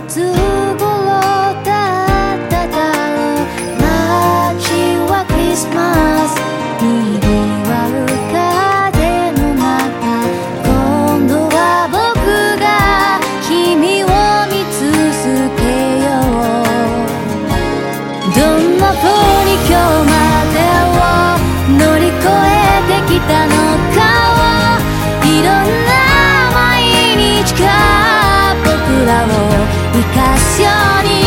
つ頃だっただろう。街はクリスマスにぎわう風の中、今度は僕が君を見続けよう。どんな風に今日までを乗り越えてきたのかを、いろんな毎日が僕らを生かすように